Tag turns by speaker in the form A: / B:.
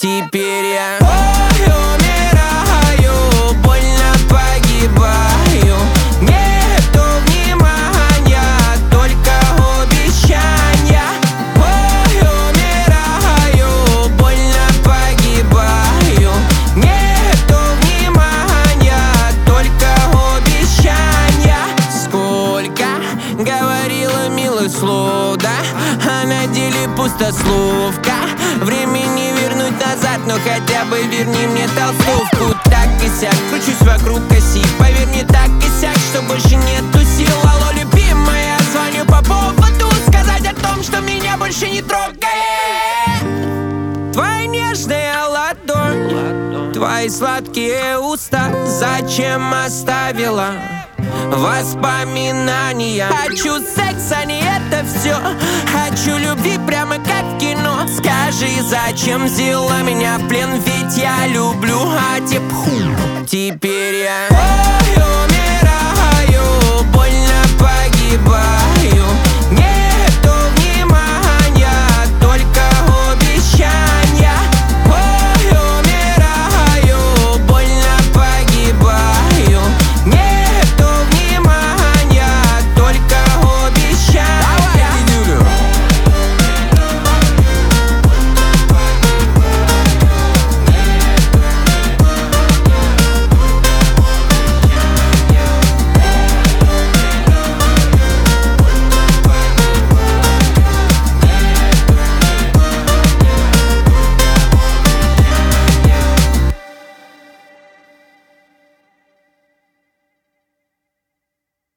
A: Теперь я умираю, больно погибаю. Нету внимания, только обещания. Умираю, больно погибаю. Нету внимания, только обещания. Сколько говорила милых слов, да, а на деле пустословка. Времени вернуть назад, но хотя бы верни мне толстовку. Так и сяк, кручусь вокруг оси. Поверь мне, так и сяк, что больше нету сил. Алло, любимая, звоню по поводу сказать о том, что меня больше не трогает. Твоя нежная ладонь, твои сладкие уста. Зачем оставила воспоминания? Хочу секса, не это все. Хочу любви, прямо как в кино. Скажи, зачем взяла меня в плен? Ведь я люблю, а теперь я умираю, больно погибаю.